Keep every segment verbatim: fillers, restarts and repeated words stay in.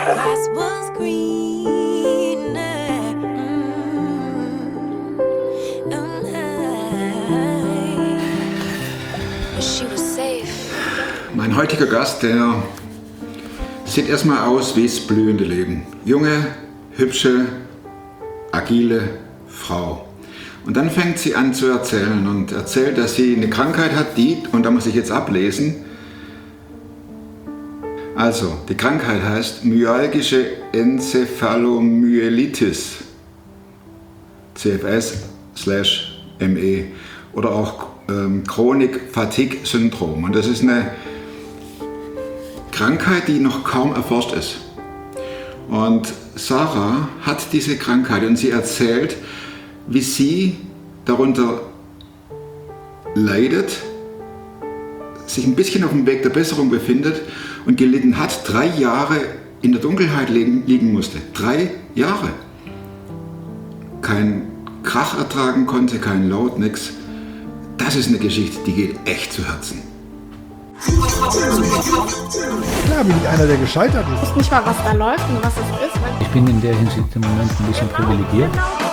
grass was greener, mm, and high. She was safe. Mein heutiger Gast, der sieht erstmal aus wie das blühende Leben. Junge, hübsche, agile Frau. Und dann fängt sie an zu erzählen und erzählt, dass sie eine Krankheit hat, die, und da muss ich jetzt ablesen, also die Krankheit heißt myalgische Enzephalomyelitis, C F S slash M E, oder auch ähm, Chronik-Fatigue-Syndrom. Und das ist eine Krankheit, die noch kaum erforscht ist. Und Sarah hat diese Krankheit und sie erzählt, wie sie darunter leidet, sich ein bisschen auf dem Weg der Besserung befindet und gelitten hat, drei Jahre in der Dunkelheit liegen, liegen musste. Drei Jahre. Kein Krach ertragen konnte, kein Laut, nix. Das ist eine Geschichte, die geht echt zu Herzen. Klar bin ich einer, der gescheitert ist. Ich weiß nicht mal, was da läuft und was es ist. Ich bin in der Hinsicht im Moment ein bisschen privilegiert.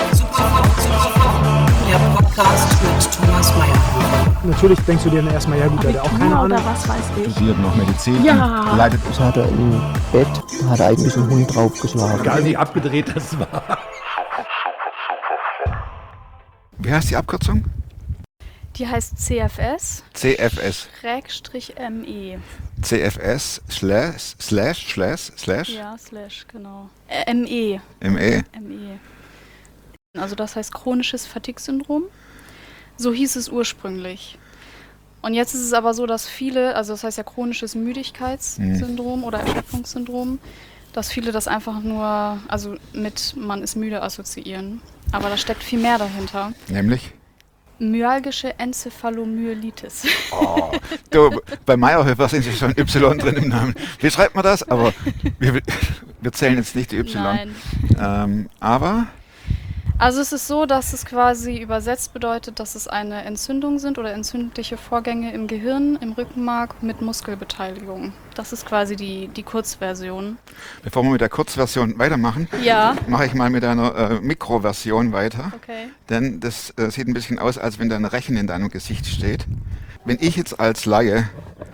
Der Podcast mit Thomas Mayer. Natürlich denkst du dir dann erstmal, ja gut, der hat auch keine Ahnung. Oder was weiß ich. Studiert noch Medizin. Ja. Leidet. Das hat er im Bett, hat er eigentlich einen Hund draufgeschlagen. Egal wie abgedreht das war. Wie heißt die Abkürzung? Die heißt C F S. C F S. Schrägstrich M E. C F S slash, slash, slash, slash? Ja, slash, genau. Äh, M E. M E. M E. Also das heißt chronisches Fatigue-Syndrom. So hieß es ursprünglich. Und jetzt ist es aber so, dass viele, also das heißt ja chronisches Müdigkeitssyndrom mhm. oder Erschöpfungssyndrom, dass viele das einfach nur, also mit man ist müde assoziieren. Aber da steckt viel mehr dahinter. Nämlich? Myalgische Enzephalomyelitis. Oh, du, bei Meyerhofer sind ja schon Y drin im Namen. Wie schreibt man das? Aber wir, wir zählen jetzt nicht die Y. Nein. Ähm, aber? Also es ist so, dass es quasi übersetzt bedeutet, dass es eine Entzündung sind oder entzündliche Vorgänge im Gehirn, im Rückenmark mit Muskelbeteiligung. Das ist quasi die, die Kurzversion. Bevor wir mit der Kurzversion weitermachen, ja. mache ich mal mit einer äh, Mikroversion weiter. Okay. Denn das äh, sieht ein bisschen aus, als wenn da ein Rechen in deinem Gesicht steht. Wenn ich jetzt als Laie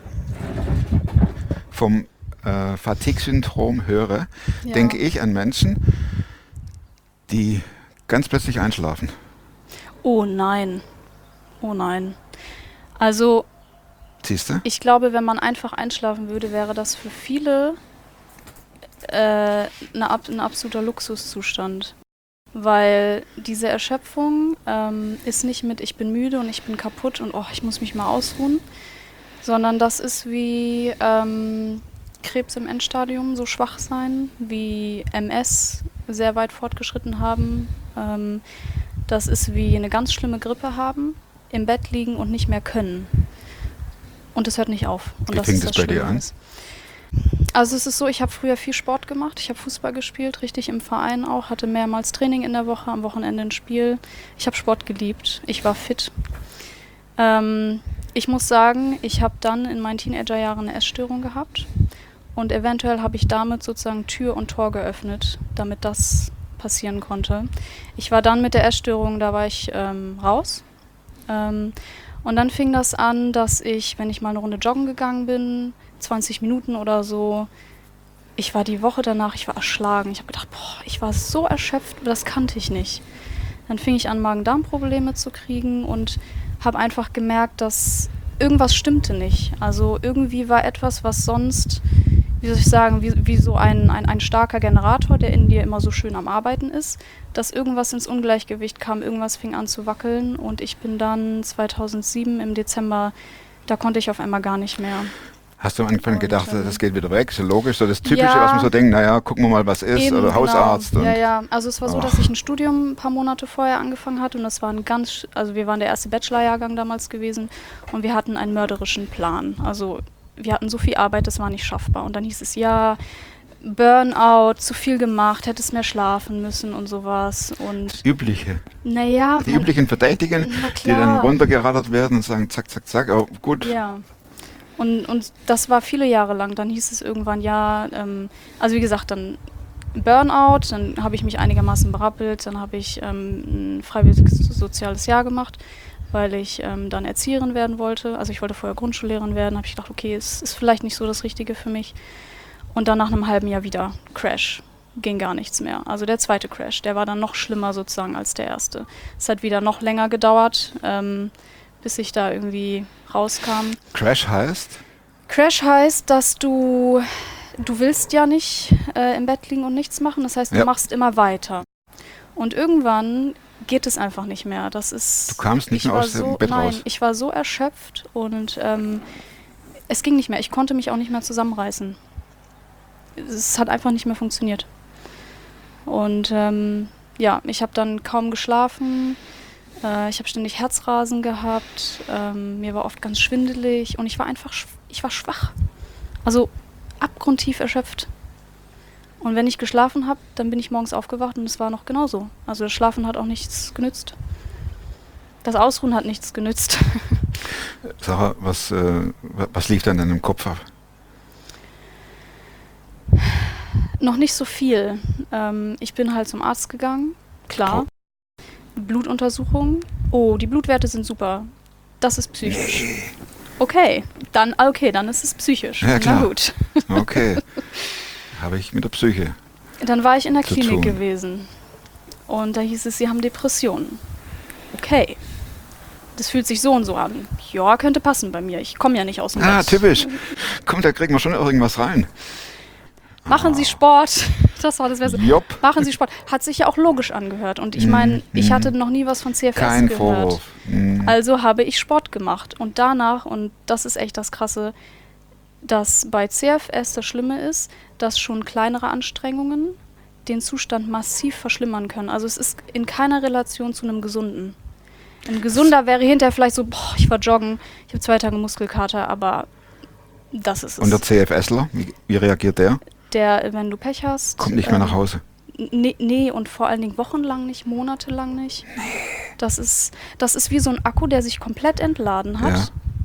vom äh, Fatigue-Syndrom höre, ja. denke ich an Menschen, die ganz plötzlich einschlafen. Oh nein. Oh nein. Also, siehst du? Ich glaube, wenn man einfach einschlafen würde, wäre das für viele äh, eine, ein absoluter Luxuszustand. Weil diese Erschöpfung ähm, ist nicht mit ich bin müde und ich bin kaputt und oh, ich muss mich mal ausruhen, sondern das ist wie ähm, Krebs im Endstadium, so schwach sein, wie M S sehr weit fortgeschritten haben. Ähm, das ist wie eine ganz schlimme Grippe haben, im Bett liegen und nicht mehr können. Und es hört nicht auf. Und Wie das fängt ist es das bei dir an? Ist. Also es ist so, ich habe früher viel Sport gemacht. Ich habe Fußball gespielt, richtig im Verein auch. Hatte mehrmals Training in der Woche, am Wochenende ein Spiel. Ich habe Sport geliebt. Ich war fit. Ähm, ich muss sagen, ich habe dann in meinen Teenagerjahren eine Essstörung gehabt. Und eventuell habe ich damit sozusagen Tür und Tor geöffnet, damit das passieren konnte. Ich war dann mit der Essstörung, da war ich ähm, raus. Ähm, und dann fing das an, dass ich, wenn ich mal eine Runde joggen gegangen bin, zwanzig Minuten oder so, ich war die Woche danach, ich war erschlagen. Ich habe gedacht, boah, ich war so erschöpft, das kannte ich nicht. Dann fing ich an, Magen-Darm-Probleme zu kriegen und habe einfach gemerkt, dass irgendwas stimmte nicht. Also irgendwie war etwas, was sonst, wie soll ich sagen, wie, wie so ein, ein, ein starker Generator, der in dir immer so schön am Arbeiten ist, dass irgendwas ins Ungleichgewicht kam, irgendwas fing an zu wackeln und ich bin dann zweitausendsieben im Dezember, da konnte ich auf einmal gar nicht mehr. Hast du am Anfang Und, gedacht, ähm, das geht wieder weg, so logisch, so das Typische, ja, was man so denkt, naja, gucken wir mal, was ist, eben, oder Hausarzt. Genau. Und Ja, ja, also es war so, Ach. dass ich ein Studium ein paar Monate vorher angefangen hatte und das war ein ganz, also wir waren der erste Bachelorjahrgang damals gewesen und wir hatten einen mörderischen Plan. Also wir hatten so viel Arbeit, das war nicht schaffbar und dann hieß es, ja, Burnout, zu viel gemacht, hättest mehr schlafen müssen und sowas. Und das Übliche. Naja. Die üblichen Verdächtigen, die dann runtergerattert werden und sagen, zack, zack, zack, aber gut. Ja. Und, und das war viele Jahre lang. Dann hieß es irgendwann, ja, ähm, also wie gesagt, dann Burnout, dann habe ich mich einigermaßen berappelt, dann habe ich ähm, ein freiwilliges soziales Jahr gemacht, weil ich ähm, dann Erzieherin werden wollte. Also ich wollte vorher Grundschullehrerin werden, habe ich gedacht, okay, es ist vielleicht nicht so das Richtige für mich. Und dann nach einem halben Jahr wieder Crash. Ging gar nichts mehr. Also der zweite Crash, der war dann noch schlimmer sozusagen als der erste. Es hat wieder noch länger gedauert, ähm, bis ich da irgendwie rauskam. Crash heißt? Crash heißt, dass du, du willst ja nicht äh, im Bett liegen und nichts machen. Das heißt, du Ja. machst immer weiter. Und irgendwann geht es einfach nicht mehr. Das ist, Du kamst nicht ich mehr war aus dem so, Bett nein, raus. ich war so erschöpft und ähm, es ging nicht mehr. Ich konnte mich auch nicht mehr zusammenreißen. Es hat einfach nicht mehr funktioniert. Und ähm, ja, ich habe dann kaum geschlafen. Äh, ich habe ständig Herzrasen gehabt. Ähm, mir war oft ganz schwindelig und ich war einfach, schw- ich war schwach. Also abgrundtief erschöpft. Und wenn ich geschlafen habe, dann bin ich morgens aufgewacht und es war noch genauso. Also das Schlafen hat auch nichts genützt. Das Ausruhen hat nichts genützt. Sarah, was, äh, wa- was lief dann in deinem Kopf ab? Noch nicht so viel. Ähm, ich bin halt zum Arzt gegangen, klar. Blutuntersuchung. Oh, die Blutwerte sind super. Das ist psychisch. Okay, dann okay, dann ist es psychisch. Ja, klar. Na gut. Okay. Habe ich mit der Psyche. Dann war ich in der Zu Klinik tun. gewesen. Und da hieß es, Sie haben Depressionen. Okay. Das fühlt sich so und so an. Ja, könnte passen bei mir. Ich komme ja nicht aus dem Ah, Bett. typisch. Komm, da kriegen wir schon irgendwas rein. Machen Sie Sport. Das war das Beste. Jopp. Machen Sie Sport. Hat sich ja auch logisch angehört. Und ich meine, ich hatte noch nie was von C F S Kein gehört. Vorwurf. Mhm. Also habe ich Sport gemacht. Und danach, und das ist echt das Krasse, dass bei C F S das Schlimme ist, dass schon kleinere Anstrengungen den Zustand massiv verschlimmern können. Also es ist in keiner Relation zu einem Gesunden. Ein Gesunder wäre hinterher vielleicht so, boah, ich war joggen, ich habe zwei Tage Muskelkater, aber das ist es. Und der CFSler, wie, wie reagiert der? Der, wenn du Pech hast... Kommt nicht mehr ähm, nach Hause. Nee, nee, und vor allen Dingen wochenlang nicht, monatelang nicht. Das ist, das ist wie so ein Akku, der sich komplett entladen hat. Ja.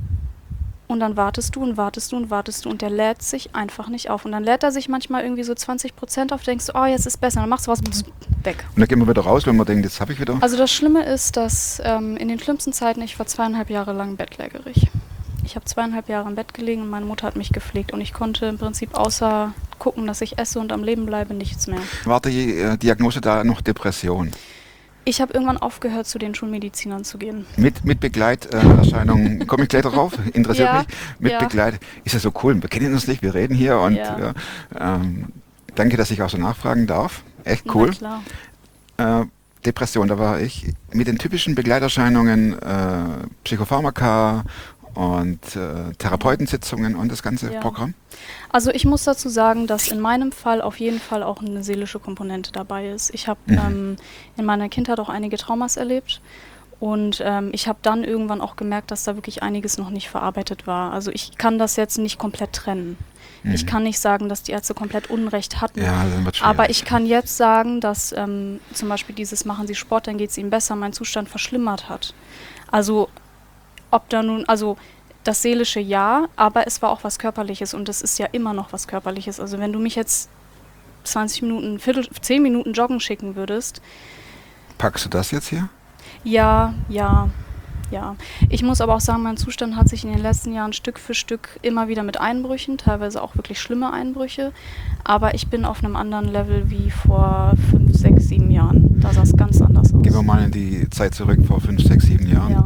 Und dann wartest du und wartest du und wartest du und der lädt sich einfach nicht auf. Und dann lädt er sich manchmal irgendwie so zwanzig Prozent auf, denkst du, oh, jetzt ist besser. Dann machst du was, bzz, weg. Und dann gehen wir wieder raus, wenn man denkt, jetzt habe ich wieder. Also das Schlimme ist, dass ähm, in den schlimmsten Zeiten, ich war zweieinhalb Jahre lang bettlägerig. Ich habe zweieinhalb Jahre im Bett gelegen und meine Mutter hat mich gepflegt. Und ich konnte im Prinzip außer gucken, dass ich esse und am Leben bleibe, nichts mehr. War die äh, Diagnose da noch Depression? Ich habe irgendwann aufgehört, zu den Schulmedizinern zu gehen. Mit, mit Begleiterscheinungen, äh, komme ich gleich darauf, interessiert Ja, mich. Mit ja. Begleit, ist ja so cool, wir kennen uns nicht, wir reden hier und Ja. ja, ähm, danke, dass ich auch so nachfragen darf. Echt cool. Na klar. Äh, Depression, da war ich mit den typischen Begleiterscheinungen, äh, Psychopharmaka und äh, Therapeutensitzungen und das ganze Ja. Programm. Also ich muss dazu sagen, dass in meinem Fall auf jeden Fall auch eine seelische Komponente dabei ist. Ich habe Mhm. ähm, in meiner Kindheit auch einige Traumas erlebt und ähm, ich habe dann irgendwann auch gemerkt, dass da wirklich einiges noch nicht verarbeitet war. Also ich kann das jetzt nicht komplett trennen. Ich Mhm. kann nicht sagen, dass die Ärzte komplett Unrecht hatten. Ja, dann wird schwierig. Aber ich kann jetzt sagen, dass ähm, zum Beispiel dieses Machen Sie Sport, dann geht es Ihnen besser, mein Zustand verschlimmert hat. Also ob da nun, also das seelische ja, aber es war auch was Körperliches und es ist ja immer noch was Körperliches. Also wenn du mich jetzt zwanzig Minuten, Viertel, zehn Minuten joggen schicken würdest, Packst du das jetzt hier? ja, ja, ja. Ich muss aber auch sagen, mein Zustand hat sich in den letzten Jahren Stück für Stück immer wieder mit Einbrüchen, teilweise auch wirklich schlimme Einbrüche, aber ich bin auf einem anderen Level wie vor fünf, sechs, sieben Jahren. Da sah es ganz anders aus. Gehen wir mal in die Zeit zurück vor fünf, sechs, sieben Jahren. Ja.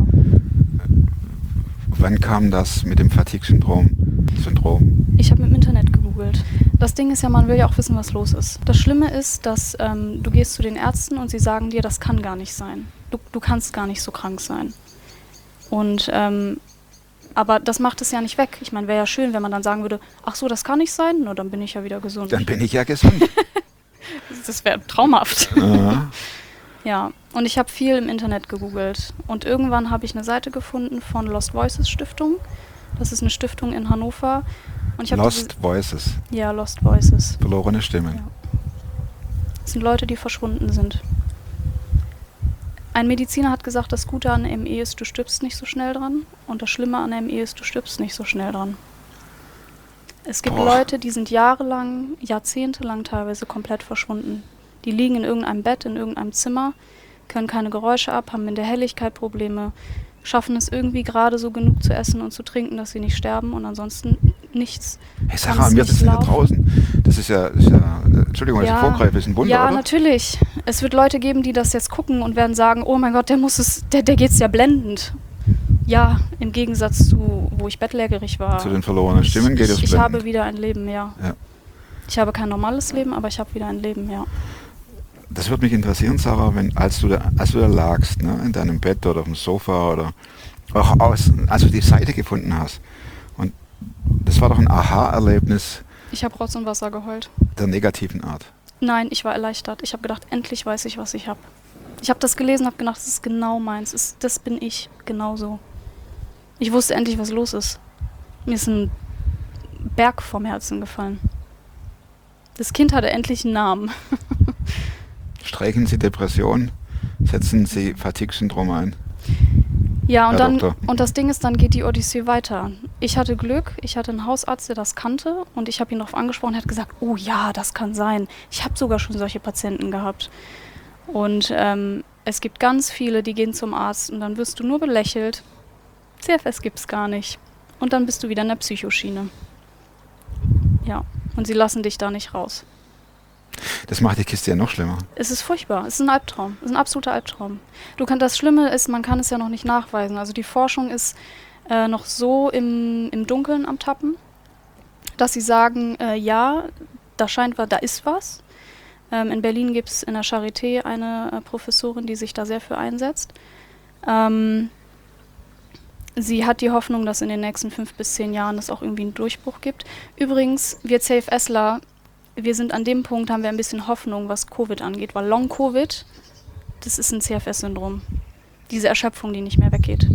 Wann kam das mit dem Fatigue-Syndrom? Syndrom? Ich habe im Internet gegoogelt. Das Ding ist ja, man will ja auch wissen, was los ist. Das Schlimme ist, dass ähm, du gehst zu den Ärzten und sie sagen dir, das kann gar nicht sein. Du, du kannst gar nicht so krank sein. Und ähm, aber das macht es ja nicht weg. Ich meine, wäre ja schön, wenn man dann sagen würde, ach so, das kann nicht sein, na, dann bin ich ja wieder gesund. Dann bin ich ja gesund. Das wäre traumhaft. Aha. Ja, und ich habe viel im Internet gegoogelt. Und irgendwann habe ich eine Seite gefunden von Lost Voices Stiftung. Das ist eine Stiftung in Hannover. Und ich hab Lost diese, Voices, Ja, Lost Voices. verlorene Stimmen. Ja. Das sind Leute, die verschwunden sind. Ein Mediziner hat gesagt, das Gute an M E ist, du stirbst nicht so schnell dran. Und das Schlimme an M E ist, du stirbst nicht so schnell dran. Es gibt Boah. Leute, die sind jahrelang, jahrzehntelang teilweise komplett verschwunden. Die liegen in irgendeinem Bett, in irgendeinem Zimmer, können keine Geräusche ab, haben in der Helligkeit Probleme, schaffen es irgendwie gerade so genug zu essen und zu trinken, dass sie nicht sterben und ansonsten nichts. Hey Sarah, Kann's wir nicht sitzen hier laufen. draußen. Das ist ja, das ist ja Entschuldigung, dass ich vorgreife, ist ein Wunder, ja, oder? natürlich. Es wird Leute geben, die das jetzt gucken und werden sagen, oh mein Gott, der muss es, der, der geht's ja blendend. Ja, im Gegensatz zu, wo ich bettlägerig war. Zu den verlorenen Stimmen geht es Ich, ich blendend. habe wieder ein Leben, ja. Ja. Ich habe kein normales Leben, aber ich habe wieder ein Leben, ja. Das würde mich interessieren, Sarah, wenn, als, du da, als du da lagst, ne, in deinem Bett oder auf dem Sofa oder auch aus, als du die Seite gefunden hast. Und das war doch ein Aha-Erlebnis Ich habe Rotz und Wasser geheult. der negativen Art. Nein, ich war erleichtert. Ich habe gedacht, endlich weiß ich, was ich habe. Ich habe das gelesen, habe gedacht, das ist genau meins. Das, ist, das bin ich, genauso. Ich wusste endlich, was los ist. Mir ist ein Berg vom Herzen gefallen. Das Kind hatte endlich einen Namen. Streichen Sie Depression, setzen Sie Fatigue-Syndrom ein. Ja, und Herr dann Doktor. und das Ding ist, dann geht die Odyssee weiter. Ich hatte Glück, ich hatte einen Hausarzt, der das kannte und ich habe ihn darauf angesprochen, er hat gesagt, oh ja, das kann sein. Ich habe sogar schon solche Patienten gehabt. Und ähm, es gibt ganz viele, die gehen zum Arzt und dann wirst du nur belächelt. C F S gibt's gar nicht. Und dann bist du wieder in der Psychoschiene. Ja, und sie lassen dich da nicht raus. Das macht die Kiste ja noch schlimmer. Es ist furchtbar, es ist ein Albtraum, es ist ein absoluter Albtraum. Du kann, das Schlimme ist, man kann es ja noch nicht nachweisen. Also die Forschung ist äh, noch so im, im Dunkeln am Tappen, dass sie sagen, äh, ja, da scheint was, da ist was. Ähm, in Berlin gibt es in der Charité eine äh, Professorin, die sich da sehr für einsetzt. Ähm, sie hat die Hoffnung, dass in den nächsten fünf bis zehn Jahren es auch irgendwie einen Durchbruch gibt. Übrigens, wir CFSler, wir sind an dem Punkt, haben wir ein bisschen Hoffnung, was Covid angeht, weil Long-Covid, das ist ein C F S-Syndrom. Diese Erschöpfung, die nicht mehr weggeht.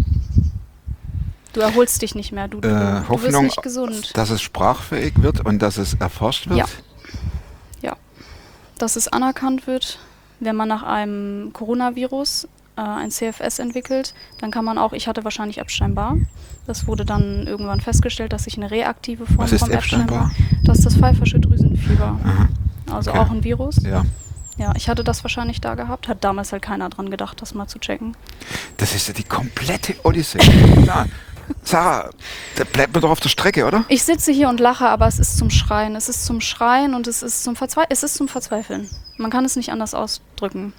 Du erholst dich nicht mehr, du, du, Äh, du wirst Hoffnung, nicht gesund. dass es sprachfähig wird und dass es erforscht wird. Ja. Ja, dass es anerkannt wird, wenn man nach einem Coronavirus äh, ein C F S entwickelt, dann kann man auch, ich hatte wahrscheinlich Epstein-Barr. Das wurde dann irgendwann festgestellt, dass ich eine reaktive Form Was ist vom Epstein-Barr? Das ist das pfeifersche Drüsenfieber. Aha. Also Okay. auch ein Virus. Ja. Ja, ich hatte das wahrscheinlich da gehabt. Hat damals halt keiner dran gedacht, das mal zu checken. Das ist ja die komplette Odyssee. Ja. Sarah, da bleibt man doch auf der Strecke, oder? Ich sitze hier und lache, aber es ist zum Schreien. Es ist zum Schreien und es ist zum Verzweifeln. Es ist zum Verzweifeln. Man kann es nicht anders ausdrücken.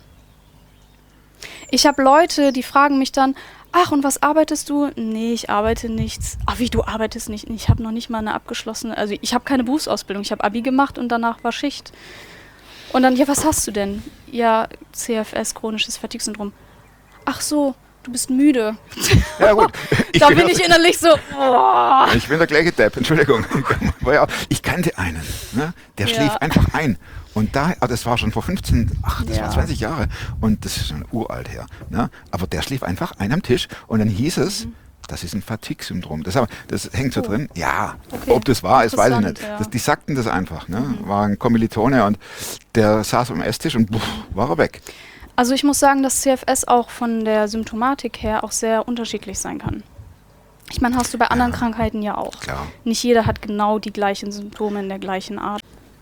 Ich habe Leute, die fragen mich dann, ach, und was arbeitest du? Nee, ich arbeite nichts. Ach, wie, du arbeitest nicht? Ich habe noch nicht mal eine abgeschlossene, also ich habe keine Berufsausbildung. Ich habe Abi gemacht und danach war Schicht. Und dann, ja, was hast du denn? Ja, C F S, chronisches Fatigue-Syndrom. Ach so, du bist müde. Ja gut. Ich Da bin gehör- ich innerlich so, boah. Ich bin der gleiche Depp, Entschuldigung. War ja- Ich kannte einen, ne? der Ja. schlief einfach ein. Und da, ah, das war schon vor fünfzehn, ach, das Ja. war zwanzig Jahre. Und das ist schon uralt her. Ne? Aber der schlief einfach ein am Tisch und dann hieß es, das ist ein Fatigue-Syndrom. Das, aber- das hängt so Mhm. Oh. drin. Ja, Okay. ob das wahr ist, weiß ich Interessant, nicht. ja. Das, die sagten das einfach. Ne? War ein Kommilitone und der saß am Esstisch und buff, war er weg. Also ich muss sagen, dass C F S auch von der Symptomatik her auch sehr unterschiedlich sein kann. Ich meine, hast du bei anderen Krankheiten ja auch. Klar. Nicht jeder hat genau die gleichen Symptome in der gleichen Art.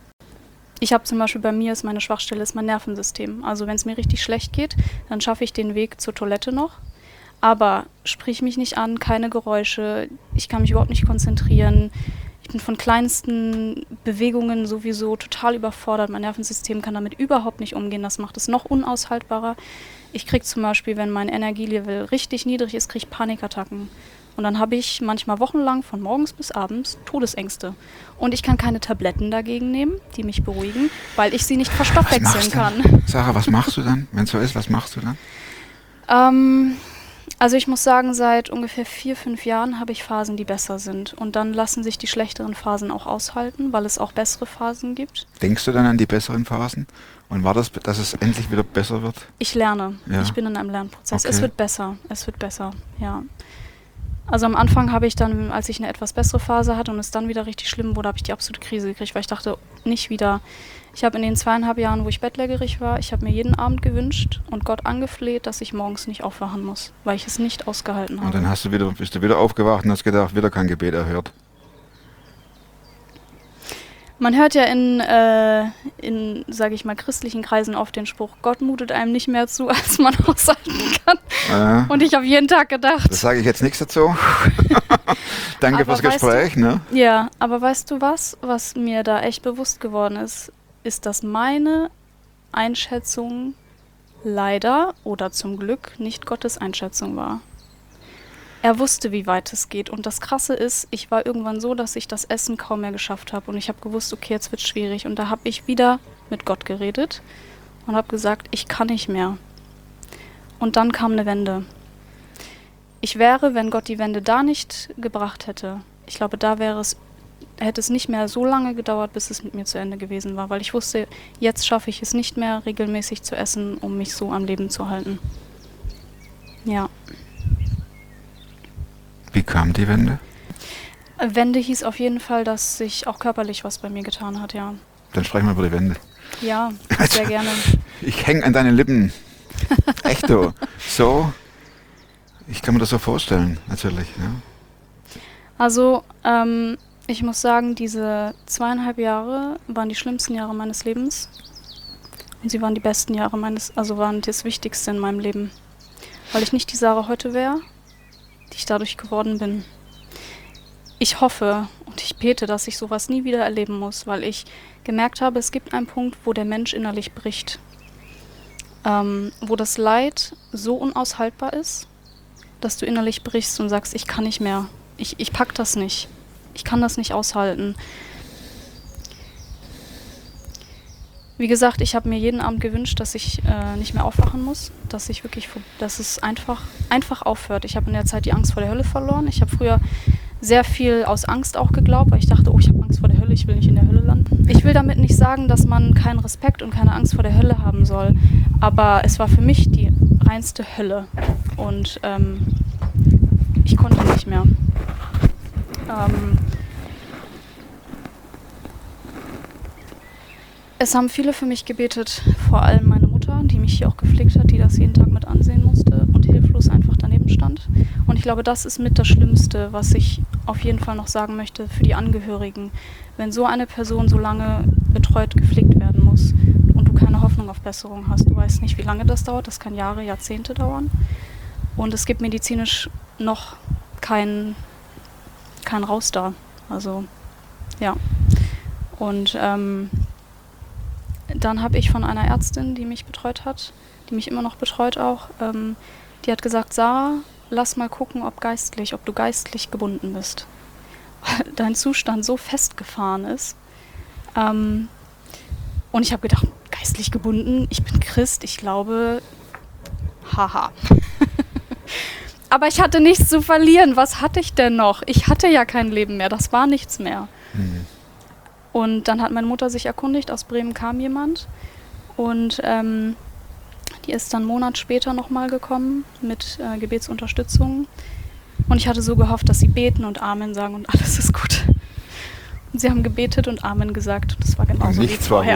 Ich habe zum Beispiel, bei mir ist meine Schwachstelle ist mein Nervensystem. Also wenn es mir richtig schlecht geht, dann schaffe ich den Weg zur Toilette noch. Aber sprich mich nicht an, keine Geräusche, ich kann mich überhaupt nicht konzentrieren. Ich bin von kleinsten Bewegungen sowieso total überfordert. Mein Nervensystem kann damit überhaupt nicht umgehen. Das macht es noch unaushaltbarer. Ich kriege zum Beispiel, wenn mein Energielevel richtig niedrig ist, kriege ich Panikattacken. Und dann habe ich manchmal wochenlang von morgens bis abends Todesängste. Und ich kann keine Tabletten dagegen nehmen, die mich beruhigen, weil ich sie nicht Was verstoffwechseln machst du kann. dann? Sarah, was machst du dann? Wenn es so ist, was machst du dann? Ähm, also ich muss sagen, seit ungefähr vier, fünf Jahren habe ich Phasen, die besser sind. Und dann lassen sich die schlechteren Phasen auch aushalten, weil es auch bessere Phasen gibt. Denkst du dann an die besseren Phasen? Und war das, dass es endlich wieder besser wird? Ich lerne. Ja. Ich bin in einem Lernprozess. Es Okay. wird besser. Es wird besser, ja. Also am Anfang habe ich dann, als ich eine etwas bessere Phase hatte und es dann wieder richtig schlimm wurde, habe ich die absolute Krise gekriegt, weil ich dachte, nicht wieder. Ich habe in den zweieinhalb Jahren, wo ich bettlägerig war, ich habe mir jeden Abend gewünscht und Gott angefleht, dass ich morgens nicht aufwachen muss, weil ich es nicht ausgehalten habe. Und dann hast du wieder, bist du wieder aufgewacht und hast gedacht, wieder kein Gebet erhört. Man hört ja in, äh, in sage ich mal, christlichen Kreisen oft den Spruch, Gott mutet einem nicht mehr zu, als man aushalten kann. Ja. Und ich habe jeden Tag gedacht. Das sage ich jetzt nichts dazu. Danke Aber fürs weißt Gespräch. Ne? Ja, aber weißt du was, was mir da echt bewusst geworden ist, ist, dass meine Einschätzung leider oder zum Glück nicht Gottes Einschätzung war. Er wusste, wie weit es geht. Und das Krasse ist, ich war irgendwann so, dass ich das Essen kaum mehr geschafft habe. Und ich habe gewusst, okay, jetzt wird es schwierig. Und da habe ich wieder mit Gott geredet und habe gesagt, ich kann nicht mehr. Und dann kam eine Wende. Ich wäre, wenn Gott die Wende da nicht gebracht hätte, ich glaube, da wäre es, hätte es nicht mehr so lange gedauert, bis es mit mir zu Ende gewesen war. Weil ich wusste, jetzt schaffe ich es nicht mehr, regelmäßig zu essen, um mich so am Leben zu halten. Ja. Wie kam die Wende? Wende hieß auf jeden Fall, dass sich auch körperlich was bei mir getan hat, ja. Dann sprechen wir über die Wende. Ja, sehr gerne. Ich hänge an deinen Lippen. Echt so. So, ich kann mir das so vorstellen, natürlich. Ja. Also, ähm, ich muss sagen, diese zweieinhalb Jahre waren die schlimmsten Jahre meines Lebens. Und sie waren die besten Jahre meines, also waren das Wichtigste in meinem Leben. Weil ich nicht die Sarah heute wäre, die ich dadurch geworden bin. Ich hoffe und ich bete, dass ich sowas nie wieder erleben muss, weil ich gemerkt habe, es gibt einen Punkt, wo der Mensch innerlich bricht. Ähm, wo das Leid so unaushaltbar ist, dass du innerlich brichst und sagst, ich kann nicht mehr. Ich, ich pack das nicht. Ich kann das nicht aushalten. Wie gesagt, ich habe mir jeden Abend gewünscht, dass ich äh, nicht mehr aufwachen muss, dass ich wirklich, dass es einfach, einfach aufhört. Ich habe in der Zeit die Angst vor der Hölle verloren. Ich habe früher sehr viel aus Angst auch geglaubt, weil ich dachte, oh, ich habe Angst vor der Hölle, ich will nicht in der Hölle landen. Ich will damit nicht sagen, dass man keinen Respekt und keine Angst vor der Hölle haben soll, aber es war für mich die reinste Hölle und ähm, ich konnte nicht mehr. Ähm, Es haben viele für mich gebetet, vor allem meine Mutter, die mich hier auch gepflegt hat, die das jeden Tag mit ansehen musste und hilflos einfach daneben stand. Und ich glaube, das ist mit das Schlimmste, was ich auf jeden Fall noch sagen möchte für die Angehörigen. Wenn so eine Person so lange betreut, gepflegt werden muss und du keine Hoffnung auf Besserung hast, du weißt nicht, wie lange das dauert, das kann Jahre, Jahrzehnte dauern. Und es gibt medizinisch noch kein, kein Raus da. Also, ja. Und, ähm, dann habe ich von einer Ärztin, die mich betreut hat, die mich immer noch betreut auch, ähm, die hat gesagt, Sarah, lass mal gucken, ob geistlich, ob du geistlich gebunden bist. Weil dein Zustand so festgefahren ist. Ähm, und ich habe gedacht, geistlich gebunden, ich bin Christ, ich glaube, haha. Aber ich hatte nichts zu verlieren. Was hatte ich denn noch? Ich hatte ja kein Leben mehr, das war nichts mehr. Mhm. Und dann hat meine Mutter sich erkundigt, aus Bremen kam jemand und ähm, die ist dann einen Monat später nochmal gekommen mit äh, Gebetsunterstützung und ich hatte so gehofft, dass sie beten und Amen sagen und alles ist gut. Und sie haben gebetet und Amen gesagt und das war genauso wie vorher.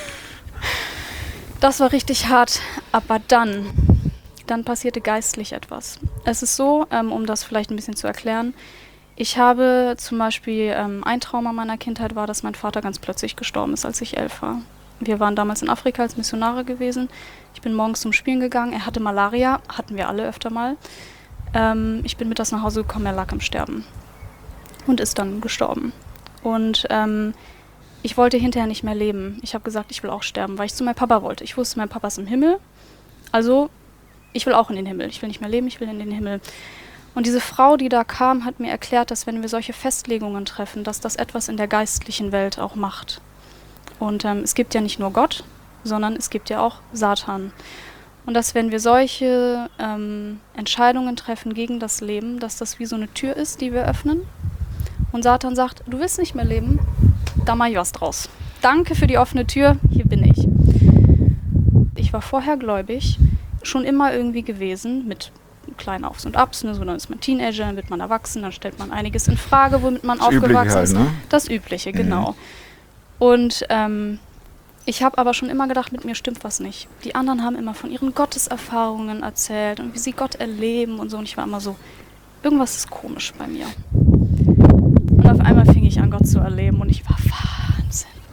Das war richtig hart, aber dann, dann passierte geistlich etwas. Es ist so, ähm, um das vielleicht ein bisschen zu erklären, ich habe zum Beispiel, ähm, ein Trauma meiner Kindheit war, dass mein Vater ganz plötzlich gestorben ist, als ich elf war. Wir waren damals in Afrika als Missionare gewesen. Ich bin morgens zum Spielen gegangen. Er hatte Malaria, hatten wir alle öfter mal. Ähm, ich bin mittags nach Hause gekommen, er lag am Sterben und ist dann gestorben. Und ähm, ich wollte hinterher nicht mehr leben. Ich habe gesagt, ich will auch sterben, weil ich zu meinem Papa wollte. Ich wusste, mein Papa ist im Himmel, also ich will auch in den Himmel. Ich will nicht mehr leben, ich will in den Himmel. Und diese Frau, die da kam, hat mir erklärt, dass wenn wir solche Festlegungen treffen, dass das etwas in der geistlichen Welt auch macht. Und ähm, es gibt ja nicht nur Gott, sondern es gibt ja auch Satan. Und dass wenn wir solche ähm, Entscheidungen treffen gegen das Leben, dass das wie so eine Tür ist, die wir öffnen. Und Satan sagt, du willst nicht mehr leben, da mache ich was draus. Danke für die offene Tür, hier bin ich. Ich war vorher gläubig, schon immer irgendwie gewesen, mit kleine Aufs und Abs, ne? So, dann ist man Teenager, dann wird man erwachsen, dann stellt man einiges in Frage, womit man das aufgewachsen ist. Halt, ne? Das Übliche, genau. Mhm. Und ähm, ich habe aber schon immer gedacht, mit mir stimmt was nicht. Die anderen haben immer von ihren Gotteserfahrungen erzählt und wie sie Gott erleben und so. Und ich war immer so, irgendwas ist komisch bei mir. Und auf einmal fing ich an, Gott zu erleben und ich war Wahnsinn.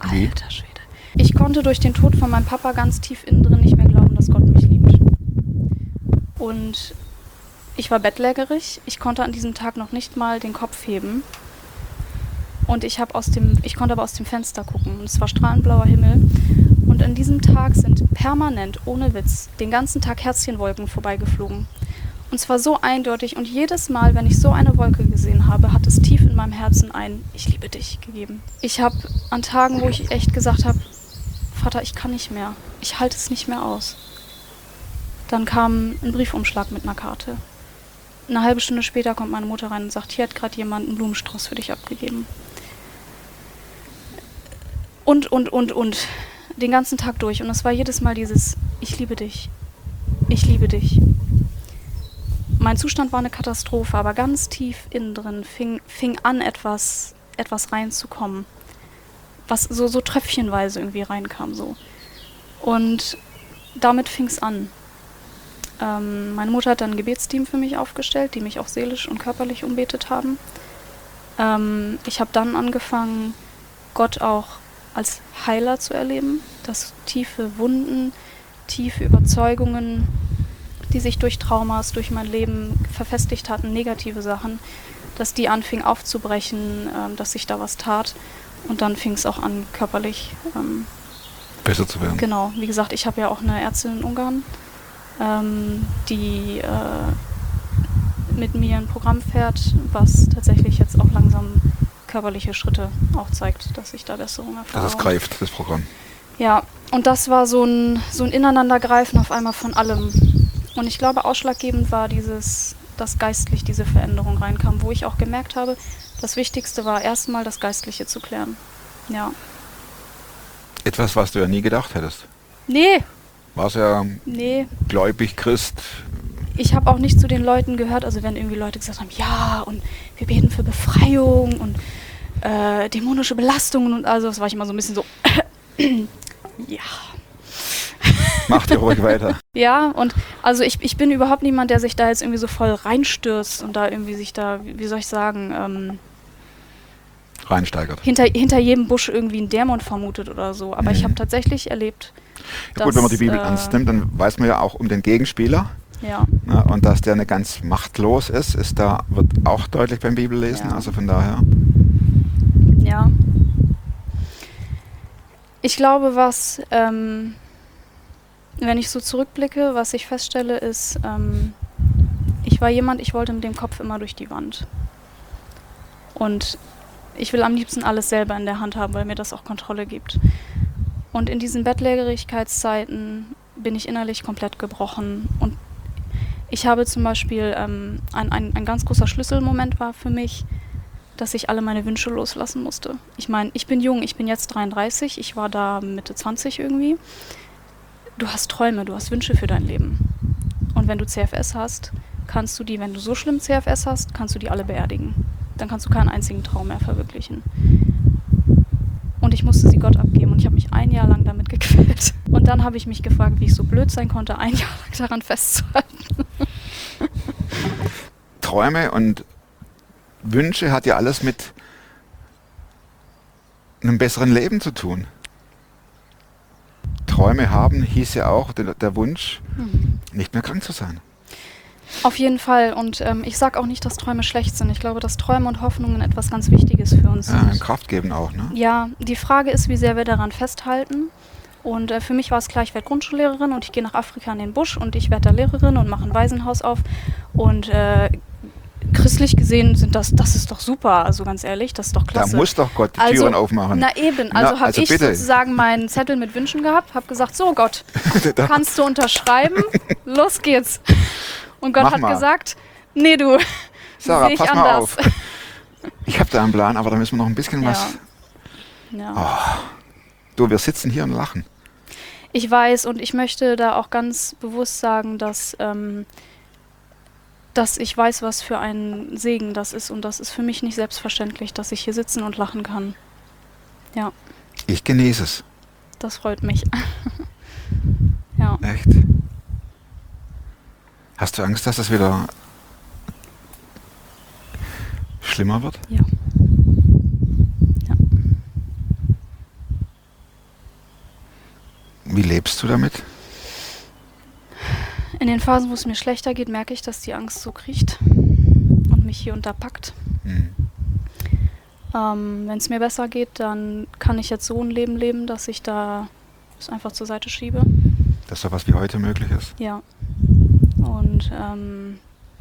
Wie? Alter Schwede. Ich konnte durch den Tod von meinem Papa ganz tief innen drin nicht mehr glauben, dass Gott mich liebt. Und ich war bettlägerig. Ich konnte an diesem Tag noch nicht mal den Kopf heben. Und ich, hab aus dem, ich konnte aber aus dem Fenster gucken. Und es war strahlend blauer Himmel. Und an diesem Tag sind permanent, ohne Witz, den ganzen Tag Herzchenwolken vorbeigeflogen. Und zwar so eindeutig. Und jedes Mal, wenn ich so eine Wolke gesehen habe, hat es tief in meinem Herzen ein Ich liebe dich gegeben. Ich habe an Tagen, wo ich echt gesagt habe, Vater, ich kann nicht mehr. Ich halte es nicht mehr aus. Dann kam ein Briefumschlag mit einer Karte. Eine halbe Stunde später kommt meine Mutter rein und sagt, hier hat gerade jemand einen Blumenstrauß für dich abgegeben. Und, und, und, und. Den ganzen Tag durch. Und es war jedes Mal dieses Ich liebe dich. Ich liebe dich. Mein Zustand war eine Katastrophe, aber ganz tief innen drin fing, fing an, etwas, etwas reinzukommen. Was so, so tröpfchenweise irgendwie reinkam. So. Und damit fing es an. Ähm, meine Mutter hat dann ein Gebetsteam für mich aufgestellt, die mich auch seelisch und körperlich umbetet haben. Ähm, ich habe dann angefangen, Gott auch als Heiler zu erleben, dass tiefe Wunden, tiefe Überzeugungen, die sich durch Traumas, durch mein Leben verfestigt hatten, negative Sachen, dass die anfingen aufzubrechen, ähm, dass sich da was tat. Und dann fing es auch an, körperlich ähm, besser zu werden. Genau, wie gesagt, ich habe ja auch eine Ärztin in Ungarn, ähm, die äh, mit mir ein Programm fährt, was tatsächlich jetzt auch langsam körperliche Schritte auch zeigt, dass ich da Besserung erfahre. Dass es greift, das Programm. Ja, und das war so ein, so ein Ineinandergreifen auf einmal von allem. Und ich glaube, ausschlaggebend war dieses, dass geistlich diese Veränderung reinkam, wo ich auch gemerkt habe, das Wichtigste war erstmal das Geistliche zu klären. Ja. Etwas, was du ja nie gedacht hättest. Nee. Warst ja nee. gläubig, Christ. Ich habe auch nicht zu den Leuten gehört, also wenn irgendwie Leute gesagt haben, ja, und wir beten für Befreiung und äh, dämonische Belastungen und also, das war ich immer so ein bisschen so, ja. Macht ihr ruhig weiter. Ja, und also ich, ich bin überhaupt niemand, der sich da jetzt irgendwie so voll reinstürzt und da irgendwie sich da, wie soll ich sagen, ähm, reinsteigert. Hinter, hinter jedem Busch irgendwie einen Dämon vermutet oder so. Aber mhm. ich habe tatsächlich erlebt, ja, gut, dass, wenn man die Bibel äh, ernst nimmt, dann weiß man ja auch um den Gegenspieler. Ja. Ja, und dass der nicht ganz machtlos ist, ist da, wird auch deutlich beim Bibellesen. Ja. Also von daher. Ja. Ich glaube, was, ähm, wenn ich so zurückblicke, was ich feststelle, ist, ähm, ich war jemand, ich wollte mit dem Kopf immer durch die Wand. Und ich will am liebsten alles selber in der Hand haben, weil mir das auch Kontrolle gibt. Und in diesen Bettlägerigkeitszeiten bin ich innerlich komplett gebrochen. Und ich habe zum Beispiel, ähm, ein, ein, ein ganz großer Schlüsselmoment war für mich, dass ich alle meine Wünsche loslassen musste. Ich meine, ich bin jung, ich bin jetzt dreiunddreißig, ich war da Mitte zwanzig irgendwie. Du hast Träume, du hast Wünsche für dein Leben. Und wenn du C F S hast, kannst du die, wenn du so schlimm C F S hast, kannst du die alle beerdigen. Dann kannst du keinen einzigen Traum mehr verwirklichen. Und ich musste sie Gott abgeben und ich habe mich ein Jahr lang damit gequält. Und dann habe ich mich gefragt, wie ich so blöd sein konnte, ein Jahr lang daran festzuhalten. Träume und Wünsche hat ja alles mit einem besseren Leben zu tun. Träume haben hieß ja auch der, der Wunsch, mhm. nicht mehr krank zu sein. Auf jeden Fall. Und ähm, ich sage auch nicht, dass Träume schlecht sind. Ich glaube, dass Träume und Hoffnungen etwas ganz Wichtiges für uns ja, sind. Kraft geben auch, ne? Ja, die Frage ist, wie sehr wir daran festhalten. Und äh, für mich war es klar, ich werde Grundschullehrerin und ich gehe nach Afrika in den Busch und ich werde da Lehrerin und mache ein Waisenhaus auf. Und äh, christlich gesehen sind das, das ist doch super, also ganz ehrlich, das ist doch klasse. Da muss doch Gott die also, Türen aufmachen. Na eben, also habe also ich bitte. sozusagen meinen Zettel mit Wünschen gehabt, habe gesagt, so Gott, kannst du unterschreiben, los geht's. Und Gott Mach hat mal. gesagt, nee du, Sarah, sehe ich pass anders. mal auf. Ich habe da einen Plan, aber da müssen wir noch ein bisschen Ja. was... Ja. Oh. Du, wir sitzen hier und lachen. Ich weiß und ich möchte da auch ganz bewusst sagen, dass, ähm, dass ich weiß, was für ein Segen das ist und das ist für mich nicht selbstverständlich, dass ich hier sitzen und lachen kann. Ja, Ich genieße es. das freut mich. Ja. Echt? Hast du Angst, dass das wieder schlimmer wird? Ja. Ja. Wie lebst du damit? In den Phasen, wo es mir schlechter geht, merke ich, dass die Angst so kriecht und mich hier unterpackt. Hm. Ähm, wenn es mir besser geht, dann kann ich jetzt so ein Leben leben, dass ich da es einfach zur Seite schiebe. Dass so was wie heute möglich ist? Ja. Und ähm,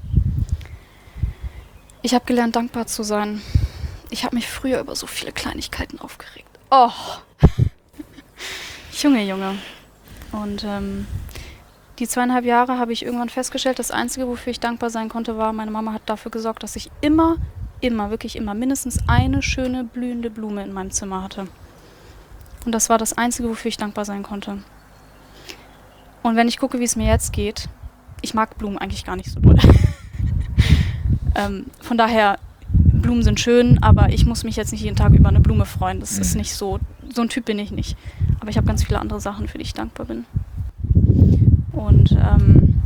ich habe gelernt, dankbar zu sein. Ich habe mich früher über so viele Kleinigkeiten aufgeregt. Oh! Junge, Junge. Und ähm, die zweieinhalb Jahre habe ich irgendwann festgestellt, das Einzige, wofür ich dankbar sein konnte, war, meine Mama hat dafür gesorgt, dass ich immer, immer, wirklich immer mindestens eine schöne, blühende Blume in meinem Zimmer hatte. Und das war das Einzige, wofür ich dankbar sein konnte. Und wenn ich gucke, wie es mir jetzt geht, ich mag Blumen eigentlich gar nicht so doll. ähm, von daher, Blumen sind schön, aber ich muss mich jetzt nicht jeden Tag über eine Blume freuen. Das ist nicht so, so ein Typ bin ich nicht. Aber ich habe ganz viele andere Sachen, für die ich dankbar bin. Und ähm,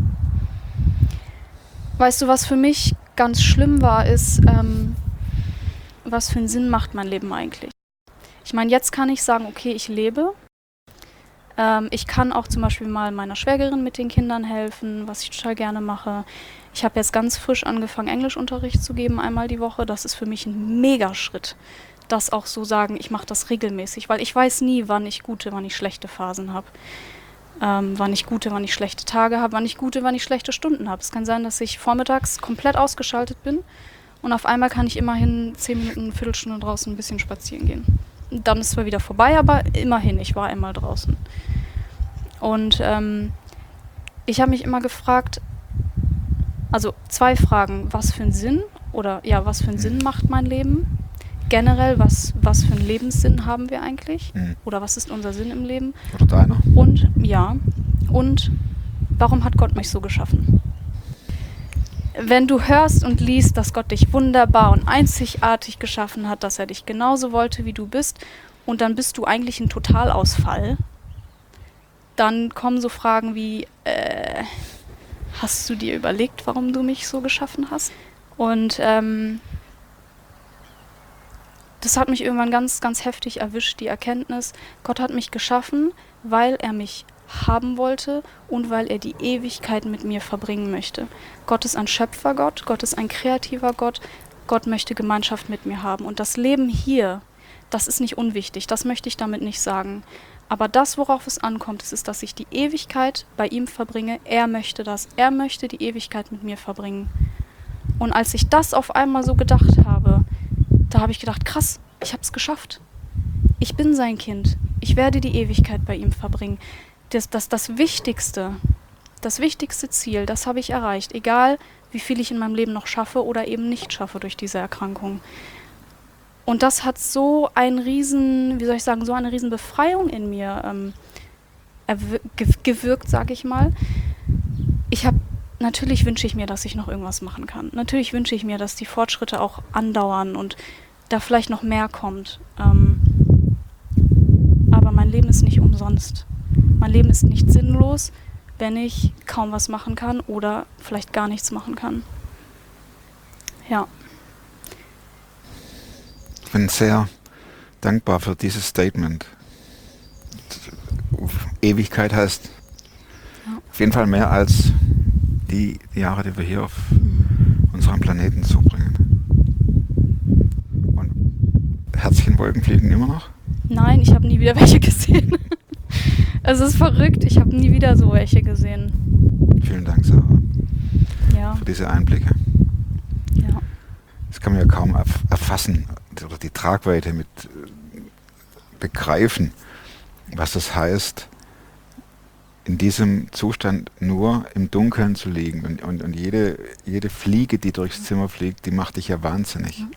weißt du, was für mich ganz schlimm war, ist, ähm, was für einen Sinn macht mein Leben eigentlich? Ich meine, jetzt kann ich sagen, okay, ich lebe. Ähm, ich kann auch zum Beispiel mal meiner Schwägerin mit den Kindern helfen, was ich total gerne mache. Ich habe jetzt ganz frisch angefangen, Englischunterricht zu geben, einmal die Woche. Das ist für mich ein Megaschritt, das auch so sagen, ich mache das regelmäßig, weil ich weiß nie, wann ich gute, wann ich schlechte Phasen habe. Ähm, wann ich gute, wann ich schlechte Tage habe, wann ich gute, wann ich schlechte Stunden habe. Es kann sein, dass ich vormittags komplett ausgeschaltet bin und auf einmal kann ich immerhin zehn Minuten, eine Viertelstunde draußen ein bisschen spazieren gehen. Und dann ist es zwar wieder vorbei, aber immerhin, ich war einmal draußen. Und ähm, ich habe mich immer gefragt, also zwei Fragen, was für einen Sinn oder ja, was für einen Sinn macht mein Leben? Generell, was, was für einen Lebenssinn haben wir eigentlich? Mhm. Oder was ist unser Sinn im Leben? Oder deiner? Und, ja, und warum hat Gott mich so geschaffen? Wenn du hörst und liest, dass Gott dich wunderbar und einzigartig geschaffen hat, dass er dich genauso wollte, wie du bist, und dann bist du eigentlich ein Totalausfall, dann kommen so Fragen wie, äh, hast du dir überlegt, warum du mich so geschaffen hast? Und ähm, das hat mich irgendwann ganz, ganz heftig erwischt, die Erkenntnis, Gott hat mich geschaffen, weil er mich haben wollte und weil er die Ewigkeit mit mir verbringen möchte. Gott ist ein Schöpfergott, Gott ist ein kreativer Gott, Gott möchte Gemeinschaft mit mir haben. Und das Leben hier, das ist nicht unwichtig, das möchte ich damit nicht sagen. Aber das, worauf es ankommt, ist, ist, dass ich die Ewigkeit bei ihm verbringe. Er möchte das, er möchte die Ewigkeit mit mir verbringen. Und als ich das auf einmal so gedacht habe, da habe ich gedacht, krass, ich habe es geschafft. Ich bin sein Kind. Ich werde die Ewigkeit bei ihm verbringen. Das, das, das Wichtigste, das wichtigste Ziel, das habe ich erreicht. Egal, wie viel ich in meinem Leben noch schaffe oder eben nicht schaffe durch diese Erkrankung. Und das hat so einen riesen, wie soll ich sagen, so eine riesen Befreiung in mir ähm, erw- ge- gewirkt, sage ich mal. Ich habe Natürlich wünsche ich mir, dass ich noch irgendwas machen kann. Natürlich wünsche ich mir, dass die Fortschritte auch andauern und da vielleicht noch mehr kommt. Ähm, aber mein Leben ist nicht umsonst. Mein Leben ist nicht sinnlos, wenn ich kaum was machen kann oder vielleicht gar nichts machen kann. Ja. Ich bin sehr dankbar für dieses Statement. Ewigkeit heißt Ja. auf jeden Fall mehr als die Jahre, die wir hier auf unserem Planeten zubringen. Und Herzchenwolken fliegen immer noch? Nein, ich habe nie wieder welche gesehen. Es ist verrückt, ich habe nie wieder so welche gesehen. Vielen Dank, Sarah, Ja, für diese Einblicke. ja. Das kann man ja kaum erf- erfassen oder die Tragweite mit äh, begreifen, was das heißt, in diesem Zustand nur im Dunkeln zu liegen. Und, und, und jede, jede Fliege, die durchs Zimmer fliegt, die macht dich ja wahnsinnig. Ja.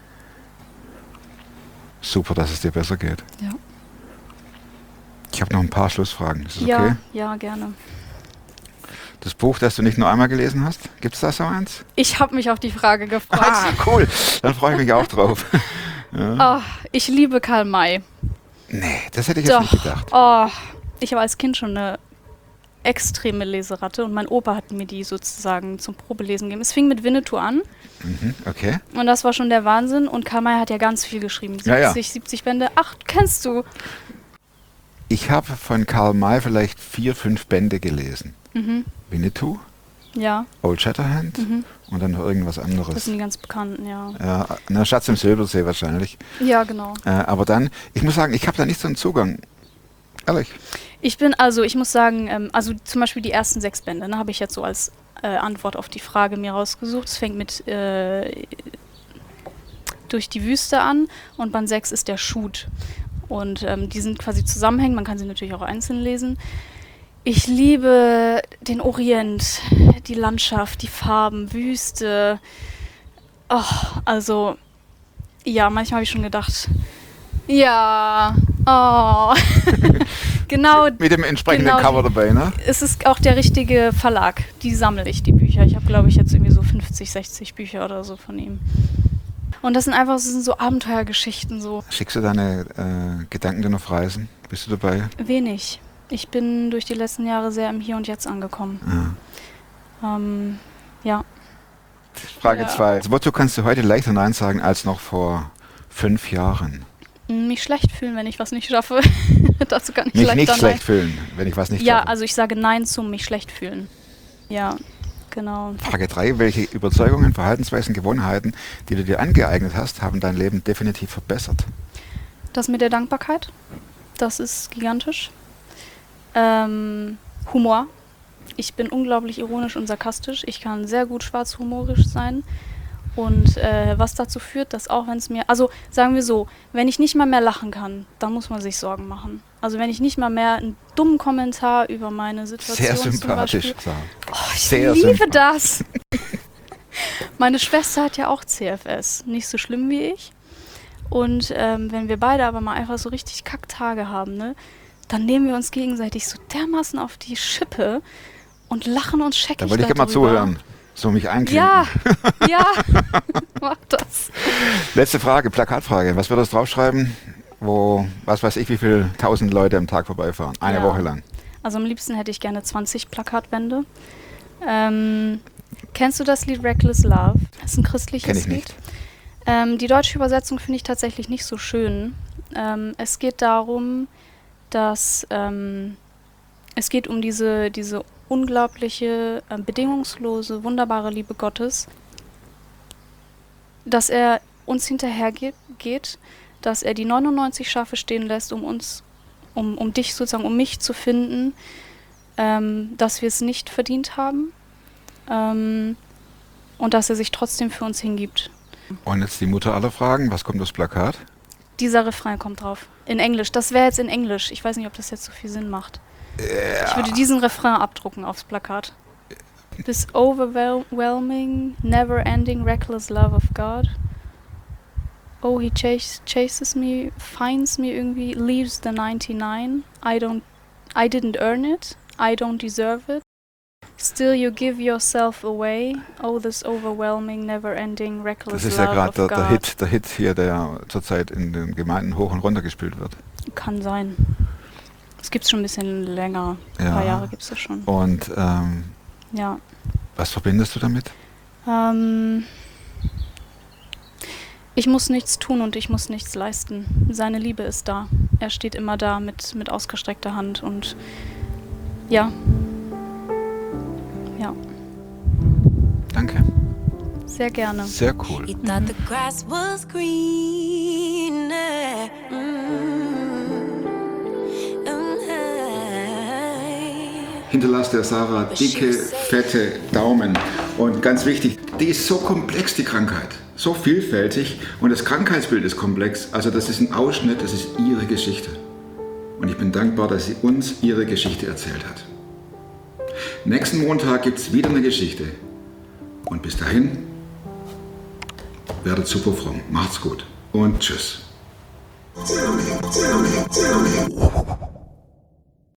Super, dass es dir besser geht. Ja. Ich habe noch ein paar Schlussfragen. Ist das okay? Ja, ja, gerne. Das Buch, das du nicht nur einmal gelesen hast, gibt es da so eins? Ich habe mich auf die Frage gefreut. Ah, cool. Dann freue ich mich auch drauf. Ja. Oh, ich liebe Karl May. Nee, das hätte ich jetzt Doch. nicht gedacht. Oh, ich war als Kind schon eine extreme Leseratte und mein Opa hat mir die sozusagen zum Probelesen gegeben. Es fing mit Winnetou an Mhm, okay. und das war schon der Wahnsinn und Karl May hat ja ganz viel geschrieben. siebzig, Ja, ja. siebzig Bände. Ach, kennst du? Ich Ich habe von Karl May vielleicht vier, fünf Bände gelesen. Mhm. Winnetou, Ja, Old Shatterhand Mhm. und dann noch irgendwas das anderes. sind die ganz bekannten, ja. Ja, na, Schatz im Silbersee wahrscheinlich. Ja, genau. Äh, aber dann, ich muss sagen, ich habe da nicht so einen Zugang. Ehrlich. Ich bin, also ich muss sagen, ähm, also zum Beispiel die ersten sechs Bände, ne, habe ich jetzt so als äh, Antwort auf die Frage mir rausgesucht. Es fängt mit äh, Durch die Wüste an und Band sechs ist der Shoot. Und ähm, die sind quasi zusammenhängend, man kann sie natürlich auch einzeln lesen. Ich liebe den Orient, die Landschaft, die Farben, Wüste. Oh, also, ja, manchmal habe ich schon gedacht, ja, oh. Genau, Mit dem entsprechenden genau Cover die- dabei, ne? es ist auch der richtige Verlag. Die sammle ich, die Bücher. Ich habe, glaube ich, jetzt irgendwie so fünfzig, sechzig Bücher oder so von ihm. Und das sind einfach das sind so Abenteuergeschichten, so Schickst du deine äh, Gedanken denn auf Reisen? Bist du dabei? wenig. Ich bin durch die letzten Jahre sehr im Hier und Jetzt angekommen. Ja. Ähm, ja. Frage Ja. zwei. Also, wozu kannst du heute leichter Nein sagen als noch vor fünf Jahren? Mich schlecht fühlen, wenn ich was nicht schaffe. Dazu kann ich Mich leichter nicht Nein. schlecht fühlen, wenn ich was nicht Ja, schaffe. also ich sage Nein zum mich schlecht fühlen. Ja, genau. Frage drei. Welche Überzeugungen, Verhaltensweisen, Gewohnheiten, die du dir angeeignet hast, haben dein Leben definitiv verbessert? Das mit der Dankbarkeit, das ist gigantisch. Ähm, Humor. Ich bin unglaublich ironisch und sarkastisch. Ich kann sehr gut schwarzhumorisch sein. Und äh, was dazu führt, dass auch wenn es mir, also sagen wir so, wenn ich nicht mal mehr lachen kann, dann muss man sich Sorgen machen. Also wenn ich nicht mal mehr einen dummen Kommentar über meine Situation Sehr zum sympathisch, Beispiel, Sarah. oh, ich Sehr liebe sympathisch. das. Meine Schwester hat ja auch C F S, nicht so schlimm wie ich. Und ähm, wenn wir beide aber mal einfach so richtig Kacktage haben, ne, dann nehmen wir uns gegenseitig so dermaßen auf die Schippe und lachen uns scheckig Da wollte ich gerne mal darüber. zuhören. So mich einklinken. Ja, ja, mach das. Letzte Frage, Plakatfrage. Was würdest du draufschreiben, wo, was weiß ich, wie viele tausend Leute am Tag vorbeifahren? Eine Ja. Woche lang. Also am liebsten hätte ich gerne zwanzig Plakatwände. Ähm, kennst du das Lied Reckless Love? Das ist ein christliches Kenn ich Lied. nicht. Ähm, die deutsche Übersetzung finde ich tatsächlich nicht so schön. Ähm, es geht darum, dass ähm, es geht um diese, diese unglaubliche, äh, bedingungslose, wunderbare Liebe Gottes, dass er uns hinterhergeht, geht, dass er die neunundneunzig Schafe stehen lässt, um uns, um, um dich sozusagen, um mich zu finden, ähm, dass wir es nicht verdient haben ähm, und dass er sich trotzdem für uns hingibt. Und jetzt die Mutter aller Fragen. Was kommt aufs Plakat? Dieser Refrain kommt drauf. In Englisch. Das wäre jetzt in Englisch. Ich weiß nicht, ob das jetzt so viel Sinn macht. Ich würde diesen Refrain abdrucken aufs Plakat. This overwhelming, never-ending, reckless love of God. Oh, he chas chases me, finds me irgendwie, leaves the ninety-nine. I don't, I didn't earn it. I don't deserve it. Still you give yourself away. Oh, this overwhelming, never-ending, reckless Das ist ja love gerade of der, God. der Hit, der Hit hier, der zurzeit in den Gemeinden hoch und runter gespielt wird. Kann sein. Das gibt's schon ein bisschen länger. Ein Ja. paar Jahre gibt's das schon. Und ähm, Ja. was verbindest du damit? Ähm, ich muss nichts tun und ich muss nichts leisten. Seine Liebe ist da. Er steht immer da mit, mit ausgestreckter Hand und ja. Ja, Danke. sehr gerne. Sehr cool. He thought the grass was greener. Mm, um, high. Hinterlasst der Sarah dicke, fette Daumen. Und ganz wichtig, die ist so komplex, die Krankheit. So vielfältig. Und das Krankheitsbild ist komplex. Also das ist ein Ausschnitt, das ist ihre Geschichte. Und ich bin dankbar, dass sie uns ihre Geschichte erzählt hat. Nächsten Montag gibt es wieder eine Geschichte. Und bis dahin, werdet super fromm. Macht's gut. Und tschüss.